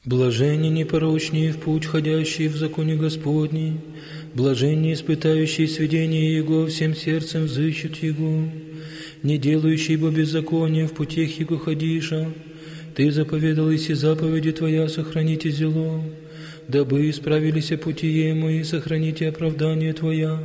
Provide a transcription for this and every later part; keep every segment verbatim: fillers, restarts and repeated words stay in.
Блаженни непорочнее в путь, ходящие в законе Господней, блаженни испытающие сведения Его, всем сердцем взыщут Его, не делающие бо беззакония в путях Его ходиша. Ты заповедал, если заповеди Твоя сохраните зело, дабы исправились пути мои, сохраните оправдание Твоя.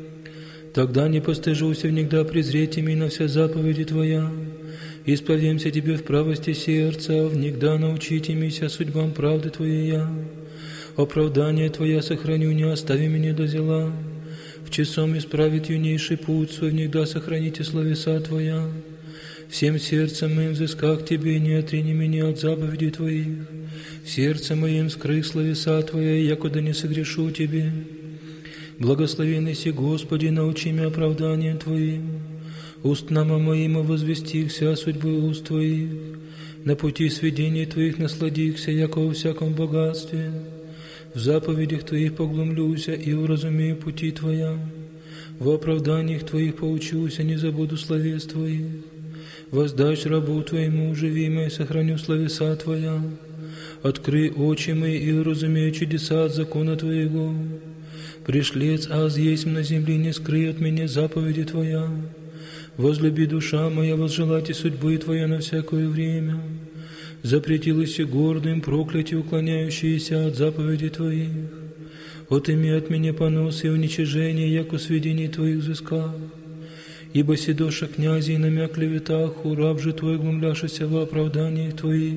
Тогда не постыжуся внегда презреть ими на все заповеди Твоя. Исповемся Тебе в правости сердца, внегда научите мися судьбам правды Твоей. Оправдание Твоя сохраню, не остави меня до зела. В часом исправит юнейший путь свой, внегда сохраните словеса Твоя. Всем сердцем моим взысках Тебе, не отрини меня от заповедей Твоих. В сердце моем скрых словеса Твоя, якуда не согрешу Тебе. Благословенный си, Господи, научи меня оправданием Твоим. Устнама моим возвестихся судьбы уст Твоих. На пути сведений Твоих насладихся, яко во всяком богатстве. В заповедях Твоих поглумлюся и уразумею пути Твоя. В оправданиях Твоих поучуся, не забуду словес Твоих. Воздашь рабу Твоему, живимое, сохраню словеса Твоя. Открый очи мои и уразумею чудеса от закона Твоего. Пришлец аз есть на земле, не скрый от меня заповеди Твоя. Возлюби душа моя, возжелайте судьбы Твоя на всякое время. Запретилось и гордым проклятие, уклоняющиеся от заповедей Твоих. Отыми от меня понос и уничижение, яко сведений Твоих взысках. Ибо седоша князей намя клеветах, ураб же Твой глумляшися во оправданиях Твоих.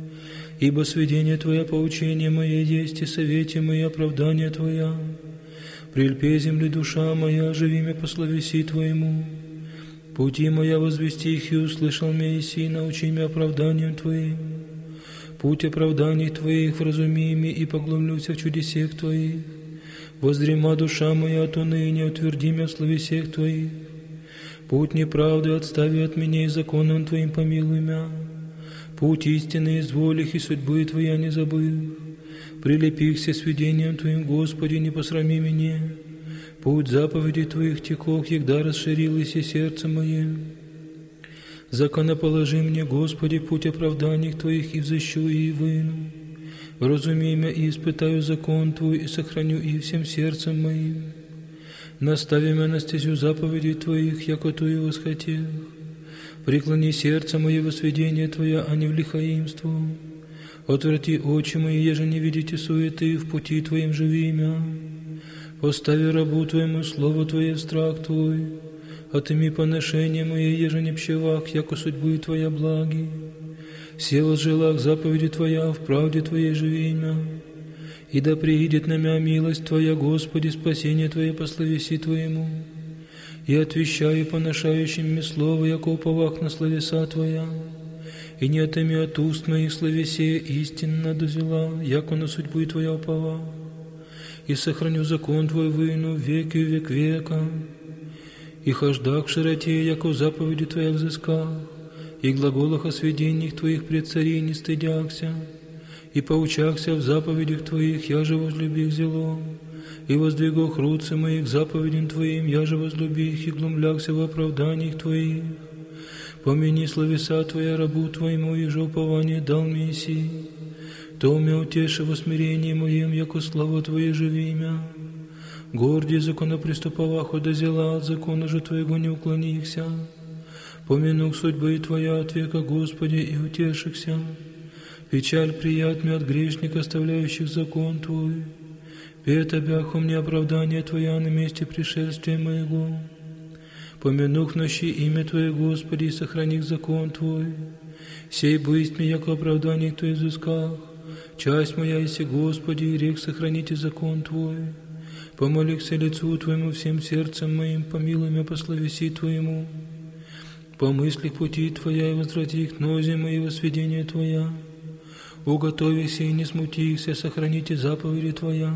Ибо сведение Твое поучение мое есть, и совете мои оправдание Твоя. Прильпе земли душа моя, живи по словеси Твоему. Пути моя возвести их, и услышал меня Иси, научи меня оправданием Твоим. Путь оправданий Твоих вразуми ми, и поглумлюся в чудесех Твоих. Воздрема душа моя от уныния, утверди меня в словесех Твоих. Путь неправды отстави от меня, и законом Твоим помилуй меня. Путь истины изволих, и судьбы Твоя не забыл. Прилепихся сведением Твоим, Господи, не посрами меня. Путь заповедей Твоих текох, егда расширилось и сердце мое. Законоположи мне, Господи, путь оправданий Твоих, и взыщу и выну. Разумей меня и испытаю закон Твой, и сохраню и всем сердцем моим. Настави меня на стезю заповедей Твоих, яко Ты восхотел. Преклони сердце мое во сведение Твоя, а не в лихаимство. Отврати очи мои, еже не видите суеты, в пути Твоим живи мя. Постави рабу Твоему слово Твое в страх Твой. Отыми поношение мое, еже не пщевах, яко судьбы Твоя благи. Все возжелах заповеди Твоя, в правде Твоей живи мя. И да приидет на мя милость Твоя, Господи, спасение Твое по словеси Твоему. И отвещаю поношающим мне слово, яко уповах на словеса Твоя. И не отыми от уст моих словесе истинно дозела, яко на судьбы Твоя упова. И сохраню закон Твой выну веки и век века. И хождах в широте, яко в заповеди Твоя взысках, и глаголах о сведениях Твоих пред царей не стыдякся, и поучахся в заповедях Твоих, я же возлюбих зело, и воздвигох руцы моих заповедям Твоим, я же возлюбих, и глумлякся в оправданиях Твоих. Помяни словеса Твоя рабу Твоему, и же упование дал мне си. То меня утеши во смирении моем, яко слава Твоя живи мя. Горди законоприступовах одозела, от закона же Твоего не уклонихся. Помянух судьбы Твоя от века, Господи, и утешихся. Печаль прият мне от грешника, оставляющих закон Твой. Пет обяху мне оправдание Твоя на месте пришествия моего. Помянух нощи имя Твое, Господи, и сохраних закон Твой. Сей бысть мне, яко оправдание Твоих взысках. Часть моя, если, Господи, и рек сохраните закон Твой. Помолихся лицу Твоему всем сердцем моим, помилуй меня по словеси Твоему. Помысли пути Твоя, и возврати к нозе мои во сведения Твоя. Уготовихся и не смутихся, сохраните заповеди Твоя.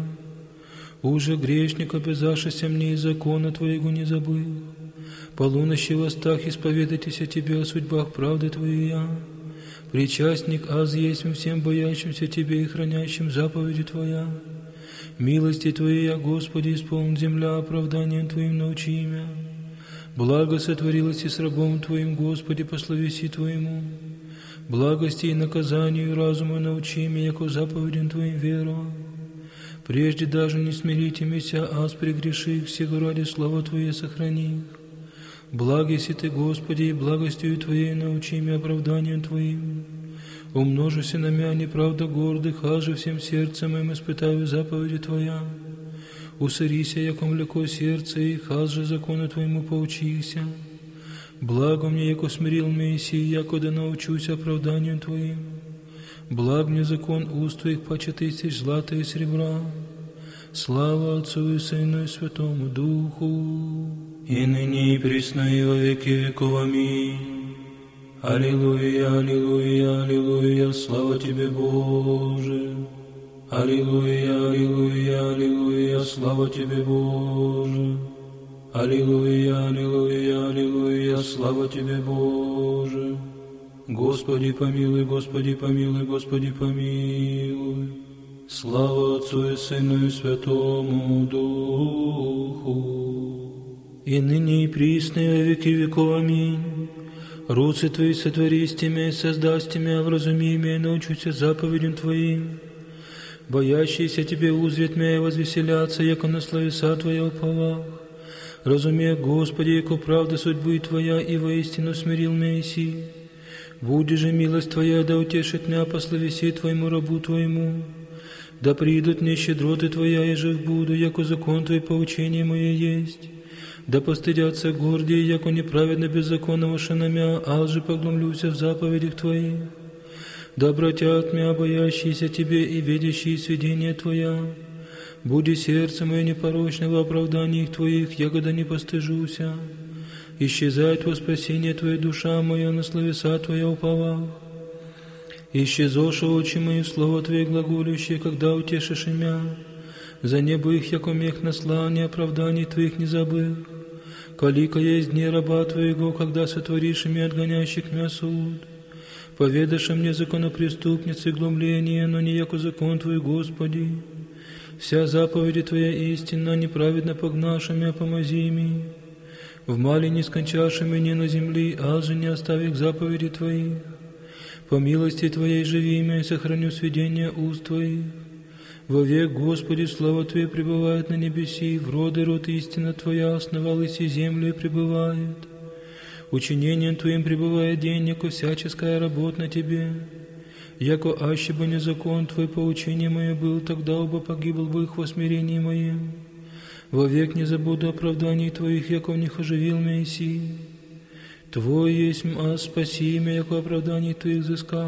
Уже грешник, обязавшийся мне из закона Твоего, не забыл. Полунощи в остах исповедайтесь о Тебе, о судьбах правды Твоей я. Причастник аз есть всем боящимся Тебе и хранящим заповеди Твоя. Милости Твоей, я, Господи, исполн земля, оправданием Твоим научи имя. Благо сотворилось и с рабом Твоим, Господи, по словеси Твоему. Благости и наказанию и разуму научи меня, яко заповедям Твоим веру. Прежде даже не смирите меня, аз прегреших, всего ради слова Твое сохрани. Благи си Ты, Господи, и благостью Твоей научи меня оправданием Твоим. Умножися на меня неправда гордых, а же всем сердцем моим испытаю заповеди Твоя. Усырися, яко млеко сердце их, аз же закону Твоему поучихся. Благо мне, яко смирил Моисей, яко да научусь оправданию Твоим. Благ мне закон уст Твоих, паче тысяч злата и серебра. Слава Отцу и Сыну и Святому Духу, и ныне и присно и во веки веков. Аминь. Аллилуйя, аллилуйя, аллилуйя, слава Тебе, Боже. Аллилуйя, аллилуйя, аллилуйя, слава Тебе, Боже. Аллилуйя, аллилуйя, аллилуйя, слава Тебе, Боже. Господи помилуй, Господи помилуй, Господи помилуй. Слава Отцу и Сыну и Святому Духу, и ныне и присно и во веки веков. Аминь. Руцы Твои сотвористи меня и создасти меня, вразуми меня и научуся заповедям Твоим. Боящиеся Тебе узрят меня и возвеселятся, яко на словеса Твоя уповах. Разумея, Господи, яко правда судьбы Твоя, и воистину смирил меня иси. Буди же милость Твоя, да утешит меня по словеси Твоему рабу Твоему. Да придут мне щедроты Твоя, и жив буду, яко закон Твой поучение мое есть. Да постыдятся гордые, яко неправедно беззаконного шинамя, аз же поглумлюся в заповедях Твоих. Да обратят меня боящиеся Тебе и видящие сведения Твоя. Буди сердце мое непорочно в оправданиях Твоих, ягода не постыжуся. Исчезает во спасение Твоя душа моя, на словеса Твоя уповах. Исчезоша очи мои в слово Твое глаголющее, когда утешишь имя. За небо их, яко мех наслания, оправданий Твоих не забыл. Калика есть дни раба Твоего, когда сотворишь ими отгонящих меня суд. Поведашь мне законопреступницы глумление, но не яко закон Твой, Господи. Вся заповеди Твоя истинна, неправедно погнаша меня, помози ми. В мале не скончаши меня на земли, аз же не оставих заповеди Твоих. По милости Твоей живи меня и сохраню сведения уст Твоих. Вовек, Господи, слава Твое пребывает на небеси, в роды род истина Твоя основал и си землю и пребывает. Учинением Твоим пребывает день, яко всяческая работа на Тебе. Яко аще бы не закон Твой поучение мое был, тогда оба погибл бы их во смирении моем. Вовек не забуду оправданий Твоих, яко в них оживил меня иси. Твой есть аз, спаси меня, яко оправданий Твоих взыскал.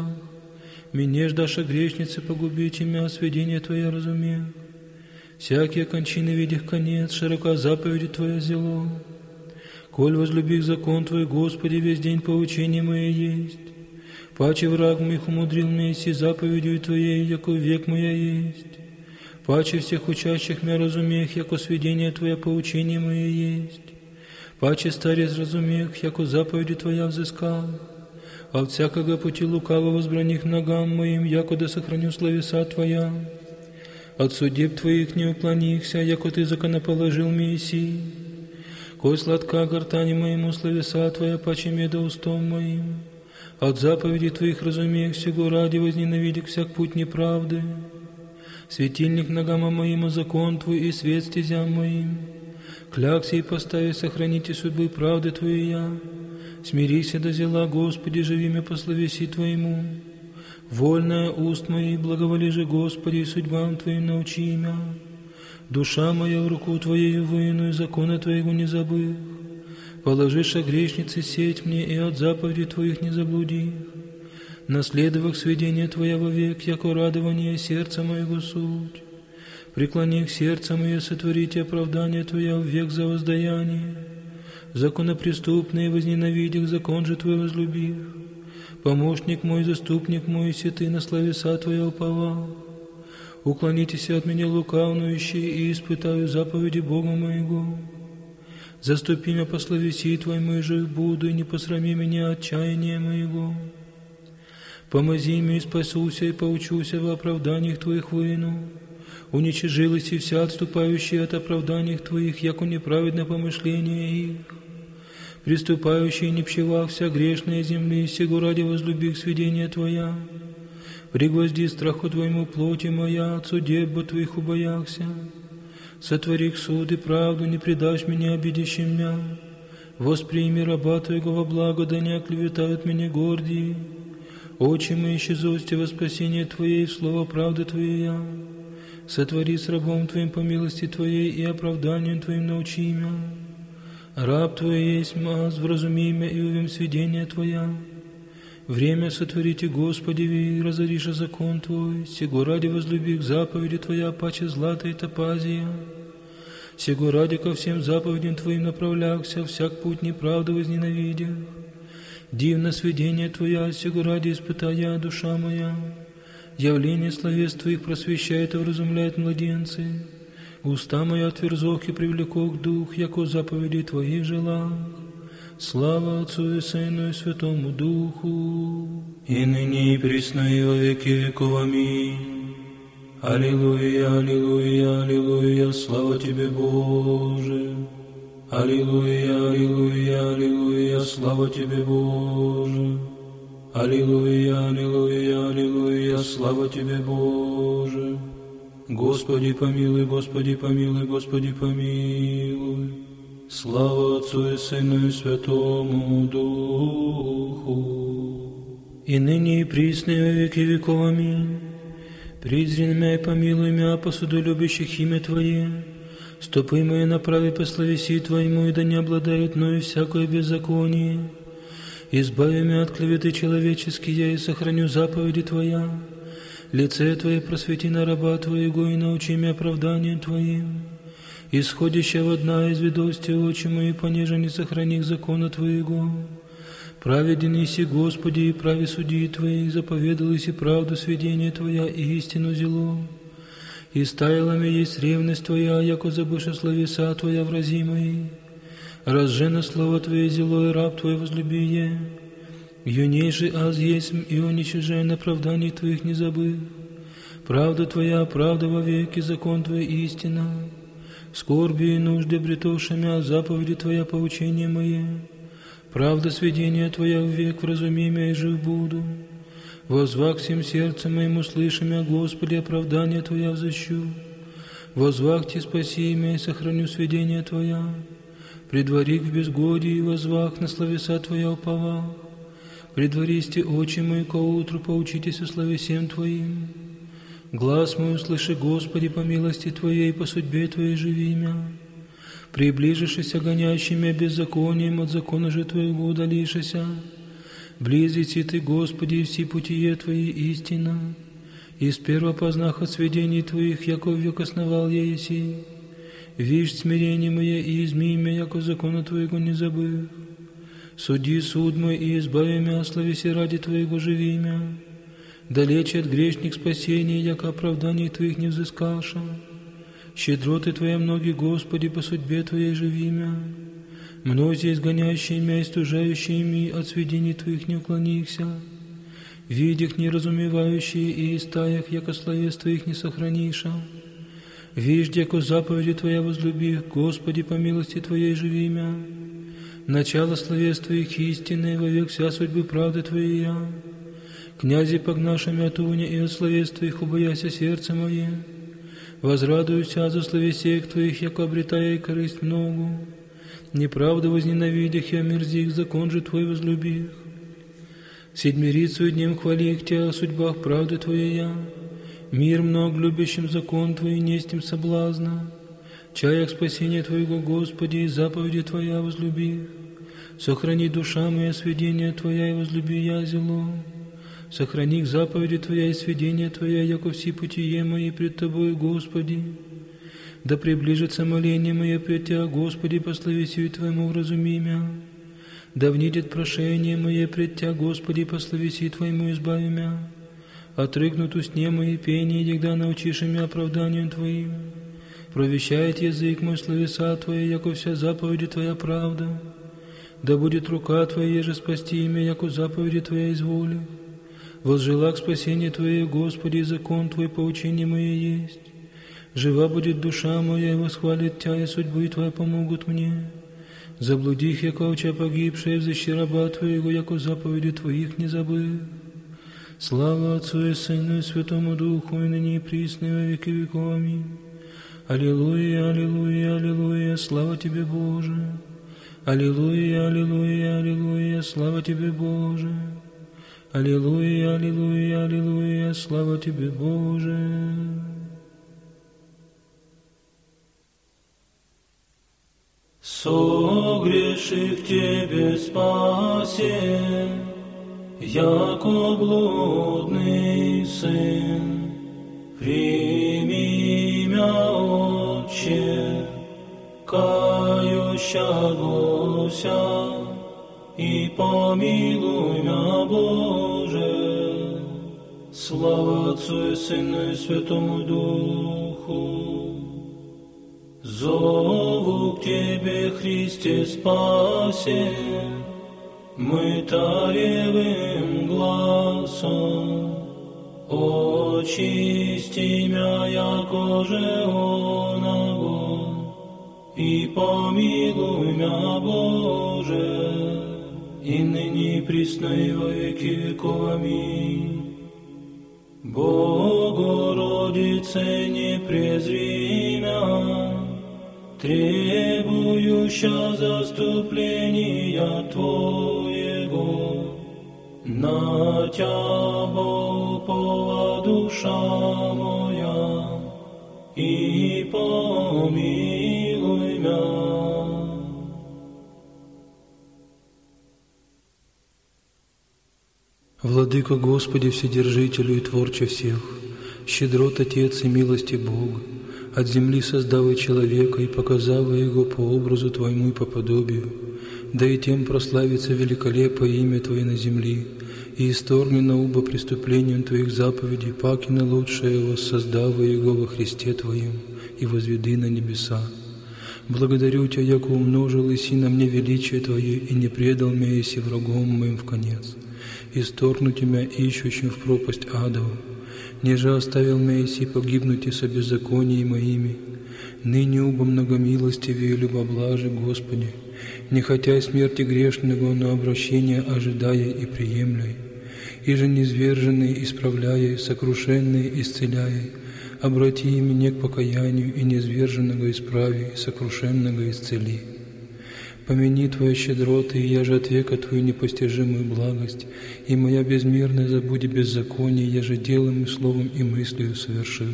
Мне ждаша грешницы погубите меня, сведения Твоя разумех. Всякие кончины видях конец, широка заповеди Твоя зело. Коль возлюбих закон Твой, Господи, весь день поучение мое есть. Паче враг моих умудрил меня иси заповедью Твоей, яко век моя есть. Паче всех учащих меня разумех, яко сведения Твоя поучение мое есть. Паче старец разумех, яко заповеди Твоя взыскал. А от всякого пути лукаво возбраних ногам моим, яко да сохраню словеса Твоя. От судеб Твоих не уклонихся, яко Ты законоположил мне иси. Кой сладка гортани моему словеса Твоя, паче меда устом моим. От заповедей Твоих разумех, сего ради возненавидик всяк путь неправды. Светильник ногам моим, а закон Твой и свет стезям моим. Клякся и постави, сохраните судьбы правды Твоя. Смирися до зела, Господи, живи меня по словеси Твоему. Вольная уст мои, благоволи же, Господи, и судьбам Твоим научи меня. Душа моя в руку Твоею выну, и закона Твоего не забыв. Положиша грешницы сеть мне, и от заповедей Твоих не заблуди. Наследовав сведения Твоя вовек, яко радование сердца моего суть. Преклони к сердце мое, сотворите оправдание Твоя в век за воздаяние. Законопреступные возненавидях, закон же Твой возлюбих. Помощник мой, заступник мой, си Ты на словеса Твоя уповал. Уклонитесь от меня лукавнующие, и испытаю заповеди Бога моего. Заступи меня по словеси Твоему, и жив буду, и не посрами меня отчаяния моего. Помози мне, и спасуся, и поучуся в оправданиях Твоих выну. Уничажилась и вся отступающая от оправданий Твоих, яко неправедно помышление их. приступающий не пчела вся грешная земли, сего ради возлюби сведения Твоя. Пригвозди страху Твоему плоти моя, от судеб Твоих убояхся. Сотвори суд и правду, не предашь меня обидящим мя. Восприми раба Твоего во благо, да не оклеветают меня гордии. Очи мои исчезости во спасение Твоей, в слово правды Твоя. Сотвори с рабом Твоим по милости Твоей и оправданием Твоим научи мя. Раб Твой есть маз, вразуми мя и увим сведения Твоя. Время сотворите, Господи, ви, разориша закон Твой, сего ради возлюби к заповеди Твоя, паче злата и топазия. Сего ради ко всем заповедям Твоим направлялся, всяк путь неправды возненавидя. Дивно сведение Твоя, сего ради испытая душа моя. Явление словес Твоих просвещает и вразумляет младенцы. Уста моя отверзох и привлекок дух, яко заповеди Твоих желах. Слава Отцу и Сыну и Святому Духу, и ныне и присно и во веки веков. Аминь. Аллилуйя, аллилуйя, аллилуйя, слава Тебе, Боже. Аллилуйя, аллилуйя, аллилуйя, слава Тебе, Боже. Аллилуйя, аллилуйя, аллилуйя, слава Тебе, Боже. Господи помилуй, Господи помилуй, Господи помилуй. Слава Отцу и Сыну и Святому Духу, и ныне и присно и во веки веков. Аминь. Призри мя и помилуй мя, по суду любящих имя Твое. Стопы мои направи по словеси Твоему, и да не обладают мною всякое беззаконие. Избави меня от клеветы человеческие, и сохраню заповеди Твоя. Лице Твое просвети на раба Твоего, и научи меня оправданием Твоим. Исходящего одна из ведости очи мои, понеже не сохраних закона Твоего. Праведен иси, Господи, и прави судьи Твои, заповедал иси правду сведения Твоя, и истину зело. И стаяла ми есть ревность Твоя, яко забыша словеса Твоя врази мои. Разжено слово Твое зело, и раб Твой возлюбие. Юнейший аз есть, и уничижен оправданий Твоих не забыв. Правда Твоя, правда во веки, закон Твой истина. Скорби и нужды бретовшими, заповеди Твоя поучение мое. Правда сведения Твоя век, вразуми мя и жив буду. Возвах всем сердцем моим услышимя, Господи, оправдание Твоя взыщу. Возвахте, спаси мя и сохраню сведения Твоя. Предвари в безгодии, возвах на словеса Твоя уповах. Предваристи очи мои ко утру, поучитесь о словесем Твоим. Глаз мой услыши, Господи, по милости Твоей, по судьбе Твоей живи мя. Приближишься гонящими беззаконием, от закона же Твоего удалишься. Близится Ты, Господи, и все путие Твои истина. Из первого познах от сведений Твоих, яко век основал я еси. Вишь смирение мое и изми меня, яко закона Твоего не забыв. Суди суд мой и избави мя, словеси ради Твоего живи мя. Далече от грешник спасения, яко оправданий Твоих не взыскаша. Щедроты Твоя многие, Господи, по судьбе Твоей живи мя. Мнози изгоняющие мя и стужающие ми, от сведений Твоих не уклонихся. Видях неразумевающие и истаях, яко словес Твоих не сохраниша. Виждь, яко заповеди Твоя возлюби, Господи, по милости Твоей живи мя. Начало словес Твоих истины, вовек вся судьбы правды Твоей я. Князи погнашами от уня и от словес Твоих убояся сердце мое. Возрадуюся за словесеях Твоих, яко обретая и корысть многу. Неправду возненавидях и омерзих, закон же Твой возлюбих. Седмирицу днем хвалих Тя о судьбах правды Твоей я. Мир много любящим закон Твой, нестим соблазна. Чаях спасения Твоего, Господи, и заповеди Твоя возлюбих. Сохрани душа моя сведения Твоя, и возлюби я зело. Сохрани заповеди Твоя и сведения Твоя, яко все путие мои пред Тобою, Господи. Да приближится моление мое пред Тя, Господи, по словесию Твоему вразуми мя. Да внидет прошение мое пред Тя, Господи, по словесию Твоему избави мя. Отрыгнут усне мои пение, егда научишь мя оправданием Твоим. Провещает язык мой словеса Твои, яко вся заповеди Твоя правда. Да будет рука Твоя, еже спасти имя, яко заповеди Твоя изволи. Возжела к спасению Твое, Господи, закон Твой, поучение мое есть. Жива будет душа моя, и восхвалит Тя, и судьбы Твоя помогут мне. Заблудих, яко овча погибшая, взыщи раба Твоего, яко заповеди Твоих не забыв. Слава Отцу и Сыну и Святому Духу, и ныне и присно, и во веки веков. Аминь. Аллилуйя, аллилуйя, аллилуйя, слава Тебе, Боже. Аллилуйя, аллилуйя, аллилуйя, слава Тебе, Боже. Аллилуйя, аллилуйя, аллилуйя, слава Тебе, Боже. Согрешив Тебе спасе, яко блудный сын, прими мя, Отче, кающагося, и помилуй мя, Боже. Слава Отцу и Сыну и Святому Духу. Зову к Тебе, Христе, спасе, мы таревым гласом. Очисти мя, яко же оного, и помилуй мя, Боже, и ныне и присно и во веки веков. Аминь. Богородице, не презри мя, требующа заступления Твоего, на Тябо упова душа моя, и помилуй мя. Владыка Господи, Вседержителю и Творче всех, щедрот Отец и милости Бог, от земли создав человека и показав его по образу Твоему и по подобию, да и тем прославится великолепое имя Твое на земли, и исторгни на оба преступлением Твоих заповедей, паки на лучшее воссоздав его во Христе Твоем и возведи на небеса. Благодарю Тебя, яко умножил иси на мне величие Твое, и не предал меня иси врагом моим в конец. Исторгну Тебя, ищущим в пропасть адову, неже оставил меня иси погибнуть и со беззаконии моими. Ныне убо многомилостивее и любоблаже, Господи, не хотя смерти грешного, но обращения ожидая и приемляй, и же низверженные исправляя, сокрушенные исцеляя, обрати меня к покаянию, и низверженного исправи, и сокрушенного исцели. Помяни Твои щедроты, и я же от века Твою непостижимую благость, и моя безмерная забуди беззаконие, я же делом и словом и мыслью соверших.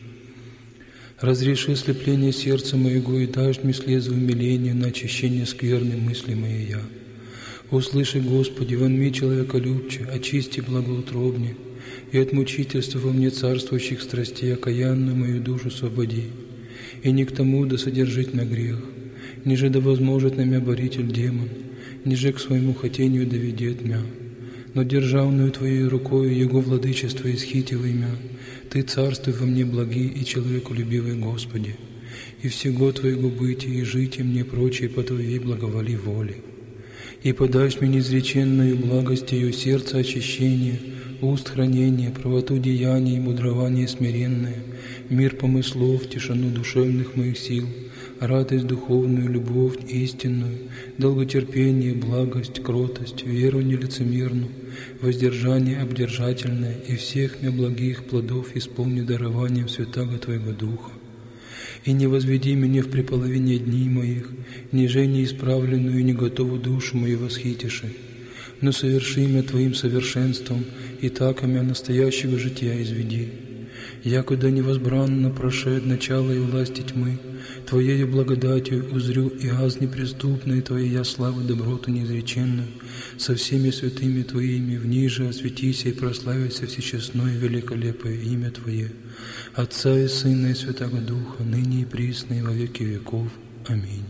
Разреши слепление сердца моего, и дашь мне слез в умилению на очищение скверной мысли моей я. Услыши, Господи, вонми человеколюбче, очисти благоутробне, и от мучительства во мне царствующих страстей окаянную мою душу освободи, и не к тому да содержить на грех, ниже да возможет на мя боритель демон, ниже к своему хотению доведет мя. Но державную Твоей рукою Его владычество исхитивай мя, Ты царствуй во мне благий и человеколюбивый, Господи, и всего Твоего бытия и жития мне прочее по Твоей благоволи воле. И подашь мне неизреченную благость Ее сердца очищение, уст хранения, правоту деяний и мудрование смиренное, мир помыслов, тишину душевных моих сил, радость духовную, любовь истинную, долготерпение, благость, кротость, веру нелицемерную, воздержание обдержательное и всех мне благих плодов исполни дарованием святаго Твоего Духа. И не возведи меня в преполовине дней моих, ниже неисправленную и не готову душу мою восхитиши, но соверши меня Твоим совершенством, и так меня настоящего жития изведи. Якуда невозбранно прошед начало и власти тьмы, Твоею благодатью узрю и аз неприступной Твоей я славу доброту неизреченную, со всеми святыми Твоими в ней же осветися и прославится всечестное и великолепое имя Твое, Отца и Сына и Святого Духа, ныне и присно и во веки веков. Аминь.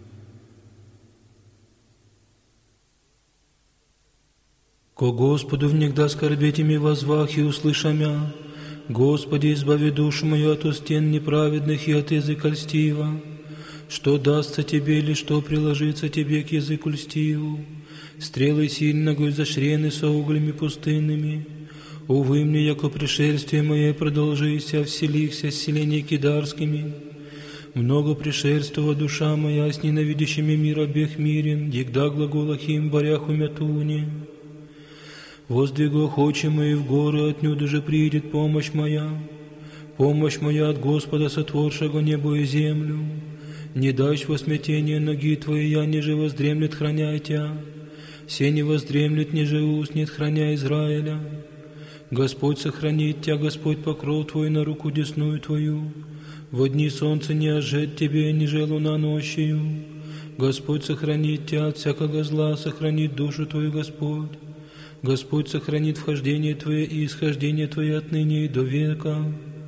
Ко Господу внегда скорбеть ими возвах и услыша мя, Господи, избави душу мою от устен неправедных и от языка льстива. Что дастся Тебе или что приложится Тебе к языку льстиву? Стрелы сильного изощрены со углями пустынными. Увы мне, яко пришествие мое продолжися, вселихся с селений кидарскими. Много пришельствова душа моя с ненавидящими мир обех мирен, егда глаголахим варях умятуне. Воздвигох очи мои в горы, отнюдь же придет помощь моя. Помощь моя от Господа, сотворшего небо и землю. Не дашь во смятение ноги твои, я ниже воздремлет, храняй тя. Се не воздремлет, ниже уснет, храня Израиля. Господь сохранит тя, Господь покров твой на руку десную твою. Во дни солнца не ожет тебе, ниже луна ночью. Господь сохранит тя от всякого зла, сохранит душу твою Господь. Господь сохранит вхождение твое и исхождение твое отныне и до века.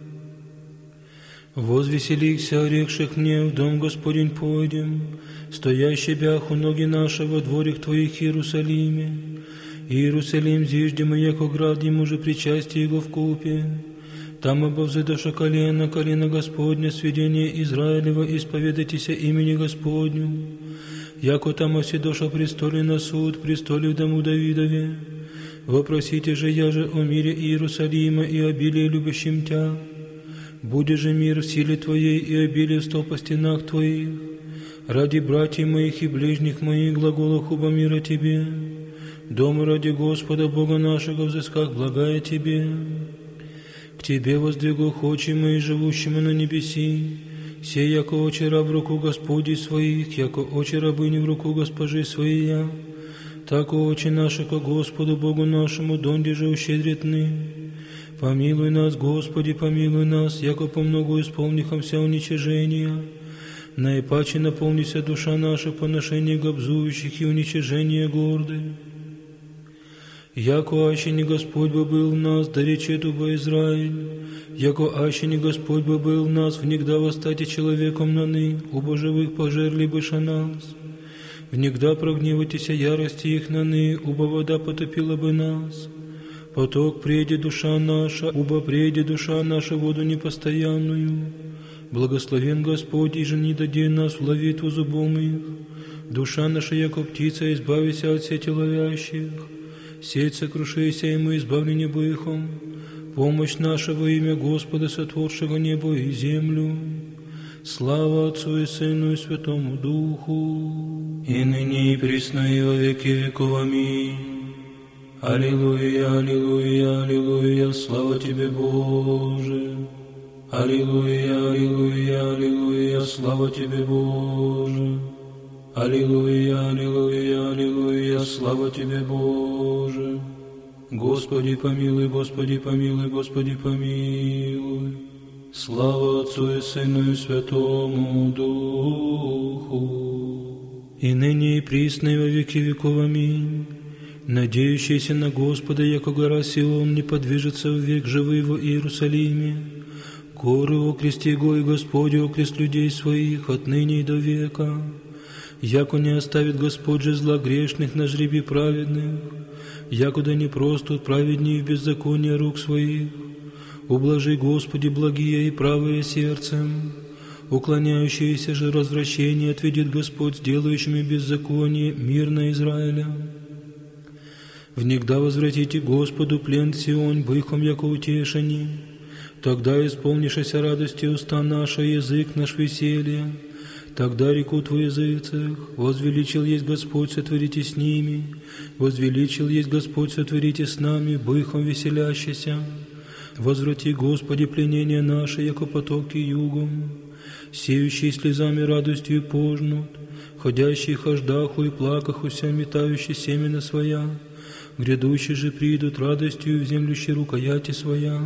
Возвеселихся, орекших мне, в дом Господень пойдем, стоящий бях у ноги нашего дворик твоих Иерусалиме. Иерусалим зиждем, яко град ему же причастие его вкупе. Там обовзыдоша колено, колено Господня, сведение Израилева, исповедайтеся имени Господню. Яко там оседоша престоле на суд, престоле в дому Давидове. Вопросите же я же о мире Иерусалима и обилии любящим тя. Буде же мир в силе Твоей и обилие стол по стенах Твоих. Ради братьев моих и ближних моих глаголах оба мира Тебе. Дома ради Господа Бога нашего взысках благая Тебе. К Тебе воздвигох очи мои, живущими на небеси. Сей, яко очи раб в руку Господи своих, яко очи рабыни в руку госпожи своей. Так очи наши ко Господу Богу нашему, донде же ущедритны. Помилуй нас, Господи, помилуй нас, яко по много исполнихом вся уничижения. Наипаче наполнися душа наша поношение гобзующих и уничижение горды. Яко аще не Господь бы был в нас, да речету бы Израиль. Яко аще не Господь бы был в нас, внегда восстати человеком наны, оба живых пожерли быша нас. Внегда прогневайтеся ярости их наны, оба вода потопила бы нас. Поток преди душа наша, уба преди душа наша воду непостоянную. Благословен Господь, и же не даде нас в ловитву зубом их. Душа наша, яко птица, избавися от сети ловящих. Сеть сокрушися, и мы избавлены быхом. Помощь наша во имя Господа, сотворшего небо и землю. Слава Отцу и Сыну и Святому Духу, и ныне и присно и во веки веков. Аминь. Аллилуйя, аллилуйя, аллилуйя, слава Тебе, Боже. Аллилуйя, аллилуйя, аллилуйя, слава Тебе, Боже. Аллилуйя, аллилуйя, аллилуйя, слава Тебе, Боже. Господи помилуй, Господи помилуй, Господи помилуй. Слава Отцу и Сыну и Святому Духу, и ныне и присно и во веки веков. Аминь. Надеющийся на Господа, яко гора Сион, не подвижется в век живый во Иерусалиме. Горы окрести го и Господи окрест людей своих отныне и до века. Яко не оставит Господь же зла грешных на жребе праведных, якуда не простут праведнее в беззаконие рук своих. Ублажи, Господи, благие и правые сердцем. Уклоняющиеся же развращение отведет Господь сделающими беззаконие мир на Израиля. Внегда возвратите Господу плен Сион, быхом яко утешени. Тогда исполнишься радости уста наша, язык наш веселье. Тогда рекут в языцах, возвеличил есть Господь, сотворите с ними. Возвеличил есть Господь, сотворите с нами, быхом веселящийся. Возврати, Господи, пленение наше, яко потоки югом. Сеющие слезами радостью пожнут, ходящие хождаху и плакахуся, метающие семена своя. Грядущие же придут радостью в землющей рукояти своя.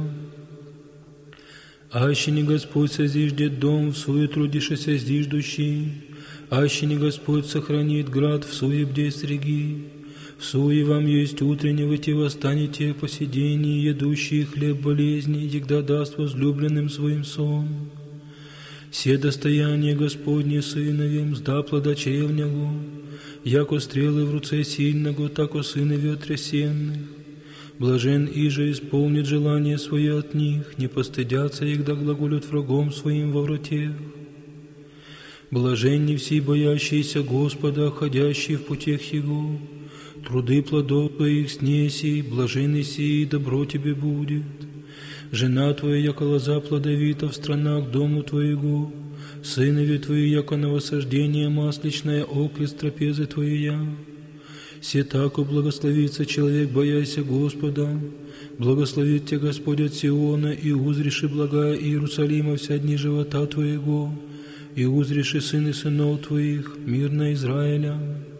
Аще не Господь созиждет дом, в суе трудишься здиждущий. Аще не Господь сохранит град, в суе бдей среги. В суе вам есть утренне, выйти восстанете по сидении, едущие хлеб болезни, егда даст возлюбленным своим сон. Все достояние Господне сыновем, сда плода чревнего, яко стрелы в руце сильного, тако сынове отрясенных. Блажен иже исполнит желание свое от них, не постыдятся их, да глаголют врагом своим во вратех. Блаженни все боящиеся Господа, ходящие в путях Его. Труды плодов Твоих снеси, блаженный сии, добро Тебе будет. Жена Твоя, яко лоза плодовита в странах дому Твоего, Сынове Твои, яко на восхождение масличное, окрест трапезы Твоя. Се тако благословится человек, бояся Господа. Благословит Тебя Господь от Сиона, и узреши благая Иерусалима вся дни живота Твоего, и узреши сыны сынов Твоих, мирно Израиля.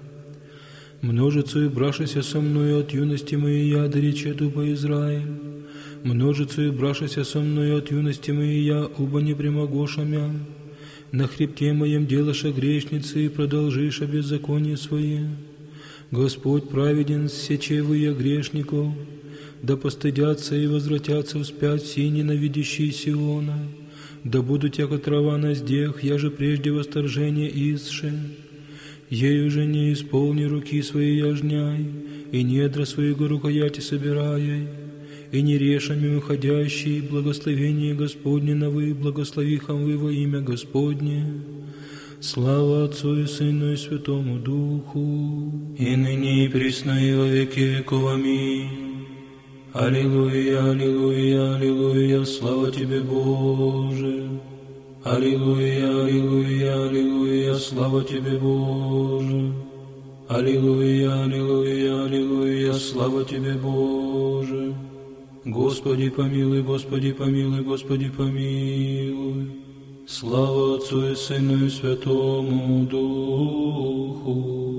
Множицею брашися со мною от юности моей я, да рече дуба Израиль. Множицею брашися со мною от юности моей я, уба не прямогоша мя. На хребте моем делаша грешницы, и продолжиша беззаконие свое. Господь праведен, сечевые грешников, да постыдятся и возвратятся вспять все ненавидящие Сиона. Да будут яко трава на здех, я же прежде восторжение исше. Ею же не исполни руки свои яжняй, и недра своего рукояти собирай, и не решами уходящий, благословение Господне на вы, благослови хамвы во имя Господне. Слава Отцу и Сыну и Святому Духу, и ныне и присно и во веки веков. Аминь. Аллилуйя, аллилуйя, аллилуйя, слава Тебе, Боже. Аллилуйя, аллилуйя, аллилуйя, слава Тебе, Боже. Аллилуйя, аллилуйя, аллилуйя, слава Тебе, Боже. Господи помилуй, Господи помилуй, Господи помилуй. Слава Отцу и Сыну и Святому Духу,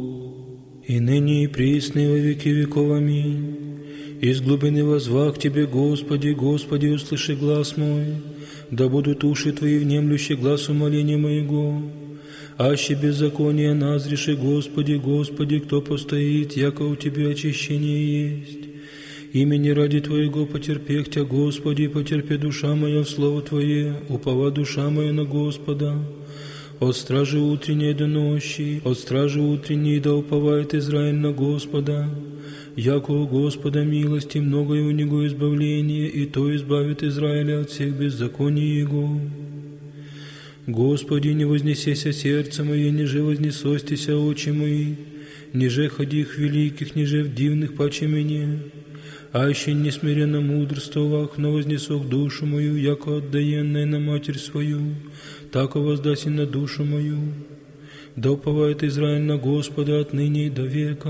и ныне и присно и во веки веков. Аминь. Из глубины воззвах к Тебе, Господи, Господи, услыши глас мой, да будут уши Твои внемлющие глаз умоления моего. Аще беззаконие назреши, Господи, Господи, кто постоит, яко у Тебя очищение есть. Имени ради Твоего потерпех Тя, Господи, потерпи душа моя в слово Твое, упова душа моя на Господа. От стражи утренней до ночи, от стражи утренней да уповает Израиль на Господа. Яко у Господа милости, многое у Него избавление, и то избавит Израиля от всех беззаконий Его. Господи, не вознесеся сердце мое, ниже вознесостися очи мои, ниже ходих великих, ниже в дивных паче мне. Аще несмиренно мудрствовах, но вознесох душу мою, яко отдаенная на матерь свою, тако воздаси на душу мою. Да уповает Израиль на Господа отныне и до века.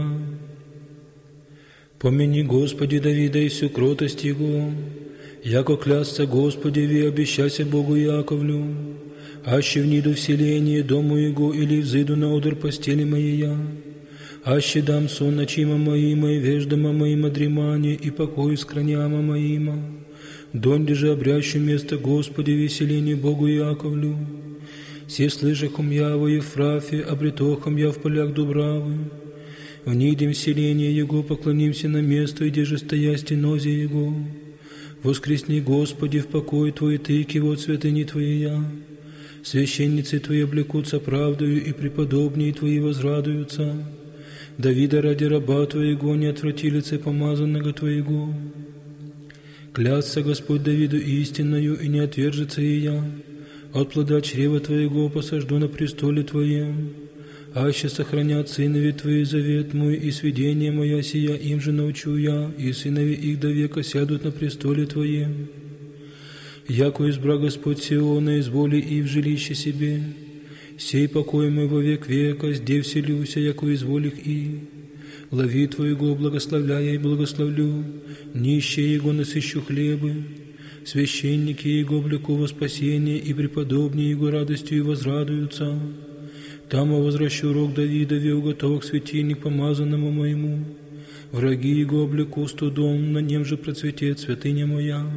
Помяни, Господи, Давида и всю кротость Его, яко клясться Господи, ви обещайся Богу Яковлю, аще вниду вселение дому Его, или взыду на одр постели моей, аще дам сон ночима моима, и веждама моима дремание, и покой скроняма моима, донде же обрящу место Господи, веселение Богу Яковлю. Все слышахом я во Ефрафе, обретохом я в полях Дубравы. Внидем селение Его, поклонимся на место, где же стоя стенозе Его. Воскресни, Господи, в покой Твой, тыки вот святыни Твоя. Священницы Твои облекутся правдою, и преподобнее Твои возрадуются. Давида ради раба Твоего не отврати лице помазанного Твоего. Клятся Господь Давиду истинною, и не отвержется и я. От плода чрева Твоего посажду на престоле Твоем. Аще сохранят сынови Твои завет мой, и свидение моя сия им же научу я, и сынови их до века сядут на престоле Твоем. Яко избра Господь Сиона, изволи и в жилище себе, сей покой мой во век века, зде вселюся, яко изволих и. Лови Твоего благословляя и благословлю, нищие Его насыщу хлебы, священники Его облеку во спасение, и преподобнее Его радостью и возрадуются. Там я возвращу рог Давидове, уготовок светильник помазанному моему. Враги Его облеку студом, на нем же процветет святыня моя.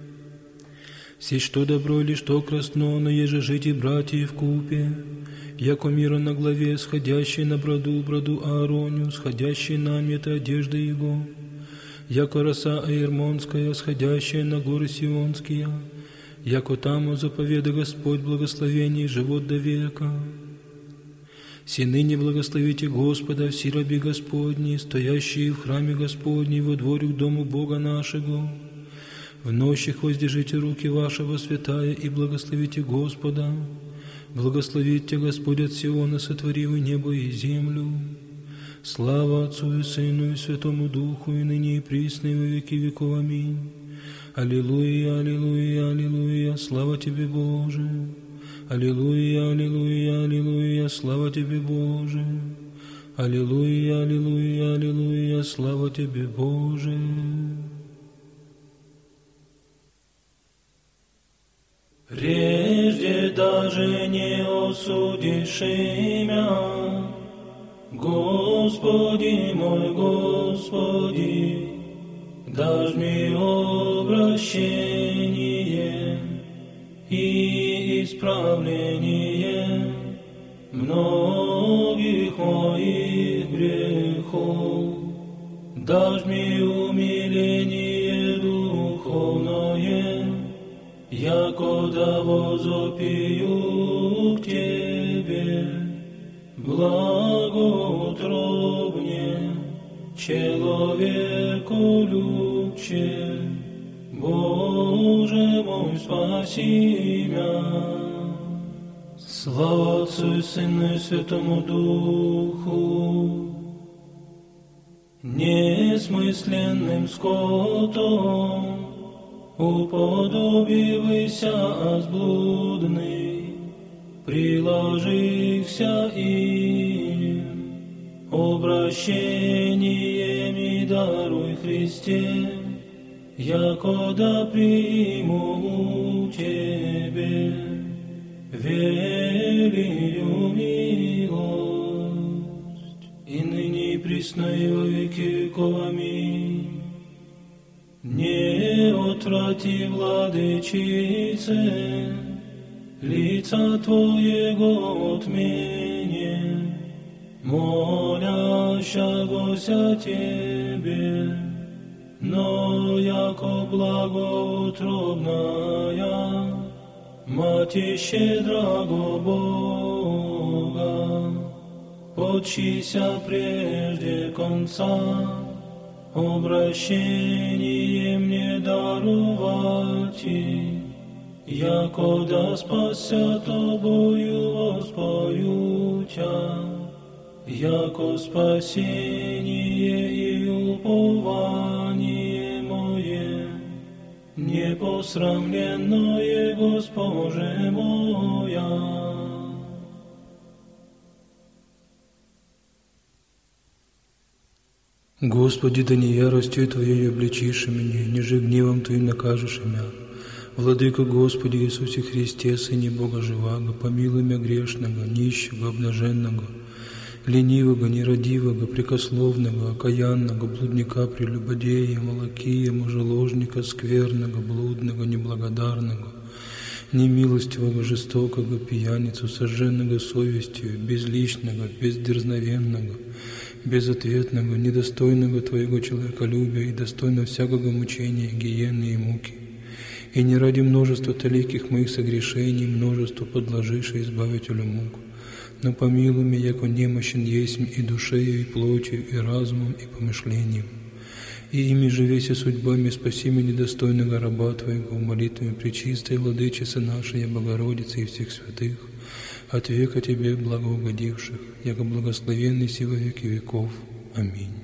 Все что добро или что красно, но еже жить и братья вкупе. Яко мира на главе, сходящий на броду, броду Аароню, сходящий на мета одежды Его. Яко роса Аермонская, сходящая на горы Сионские. Яко там заповеда Господь благословений, живот до века. Все ныне благословите Господа, все раби Господни, стоящие в храме Господней, во дворе к дому Бога нашего. В нощах воздержите руки вашего святая и благословите Господа. Благословите Господь от Сиона, сотворивший небо и землю. Слава Отцу и Сыну и Святому Духу, и ныне и присно и во веки веков. Аминь. Аллилуйя, аллилуйя, аллилуйя, слава Тебе, Боже. Аллилуйя, аллилуйя, аллилуйя, слава Тебе, Боже. Аллилуйя, аллилуйя, аллилуйя, слава Тебе, Боже. Прежде даже не осудишь имя, Господи мой, Господи, дашь мне обращение и исправление многих моих грехов, дашь мне умиление духовное, якогда возопию к Тебе, благоутробне, человеку любче, Боже мой, спаси меня. Слава Отцу и Сыну и Святому Духу, несмысленным скотом уподобивайся азблудный, приложихся им, обращениями даруй Христе, якогда приму Тебе велию милость, и ныне и присно и во веки веков. Аминь. Не отврати, Владычице, лица Твоего от меня, молящегося Тебе, но яко благоутробная Мати щедраго Бога, почися прежде конца, обращение мне дарувати, якогда спася Тобою воспою Тя, яко спасение и упование мое, непосрамленное, Госпоже моя. Господи, да не яростью Твоей обличишь меня, ниже гневом Твоим накажешь меня. Владыка Господи Иисусе Христе, Сыне Бога живаго, помилуй меня грешного, нищего, обнаженного, ленивого, нерадивого, прекословного, окаянного, блудника, прелюбодея, молокия, мужеложника, скверного, блудного, неблагодарного, немилостивого, жестокого, пьяницу, сожженного совестью, безличного, бездерзновенного, безответного, недостойного Твоего человеколюбия и достойного всякого мучения, гиены и муки. И не ради множества таликих моих согрешений, множество подложишь избавителю мук, но помилуй меня, яко немощен есмь и душею, и плотью, и разумом, и помышлением. И ими же веся судьбами спаси меня недостойного раба Твоего, молитвами пречистой Владычицы нашей, Богородицы и всех святых, от века Тебе благоугодивших, яко благословенный си во веки веков. Аминь.